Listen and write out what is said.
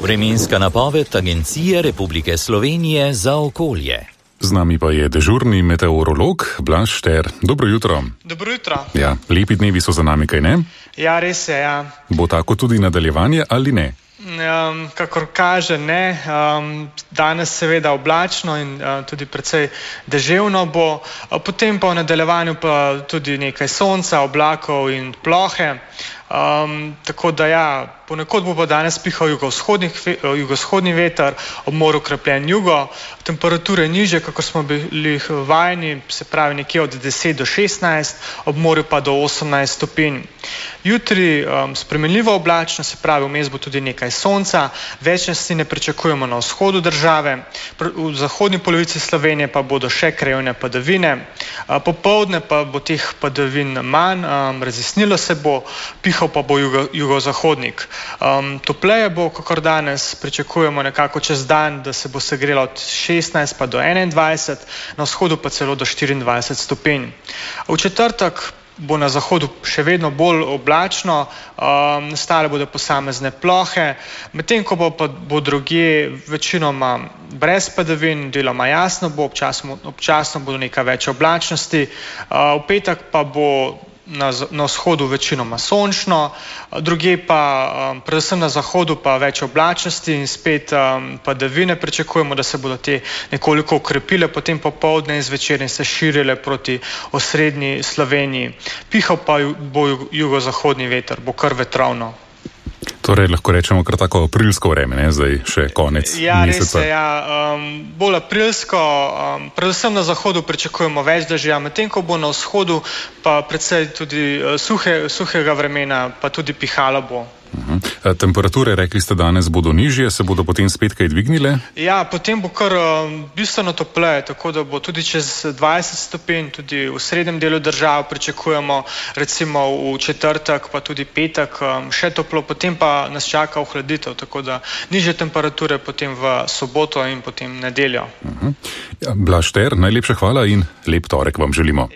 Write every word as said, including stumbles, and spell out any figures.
Vremenska napoved Agencije Republike Slovenije za okolje. Z nami pa je dežurni meteorolog Blaž Šter. Dobro jutro. Dobro jutro. Ja, lepi dnevi so za nami, kaj ne? Ja, res je, ja. Bo tako tudi nadaljevanje ali ne? Um, kakor kaže, ne. Um, danes seveda oblačno in uh, tudi precej deževno bo, uh, potem pa v nadaljevanju pa tudi nekaj sonca, oblakov in plohe. Um, tako da ja, ponekod bo pa danes pihal jugovzhodni veter, ob morju krepljen jugo, temperature niže, kakor smo bili vajeni, se pravi nekje od deset do šestnajst, ob morju pa do osemnajst stopinj. Jutri um, spremenljivo oblačno, se pravi vmes bo tudi nekaj sonca, večnosti ne pričakujemo na vzhodu države, v zahodni polovici Slovenije pa bodo še krajevne padavine, uh, popoldne pa bo teh padavin manj, um, razjasnilo se bo, pihal pa bo jugo, jugozahodnik. Um, topleje bo, kakor danes, pričakujemo nekako čez dan, da se bo segrelo od šestnajst pa do enaindvajset, na vzhodu pa celo do štiriindvajset stopinj. V četrtek bo na zahodu še vedno bolj oblačno, um, nastale bodo posamezne plohe, medtem ko bo, pa, bo drugje večinoma brez padavin, deloma jasno bo, občasno, občasno bodo nekaj več oblačnosti, uh, v petek pa bo Na, na vzhodu večinoma sončno, drugje pa, um, predvsem na zahodu pa več oblačnosti in spet um, padavine pričakujemo, da se bodo te nekoliko ukrepile, potem popoldne in zvečer se širile proti osrednji Sloveniji. Pihal pa bo jugozahodni veter, bo kar vetrovno. Torej lahko rečemo kar tako aprilsko vreme, ne? Zdaj še konec ja, meseca. Res je, ja, um, bolj aprilsko, um, predvsem na zahodu pričakujemo več dežja, medtem ko bo na vzhodu pa predvsej tudi uh, suhe, suhega vremena, pa tudi pihalo bo. Uh-huh. Temperature, rekli ste danes, bodo nižje, se bodo potem spet kaj dvignile? Ja, potem bo kar um, bistveno topleje, tako da bo tudi čez dvajset stopinj, tudi v srednjem delu držav pričakujemo, recimo v četrtek pa tudi petek um, še toplo, potem pa nas čaka ohladitev, tako da nižje temperature potem v soboto in potem nedeljo. Uh-huh. Ja, Blaž Šter, najlepša hvala in lep torek vam želimo.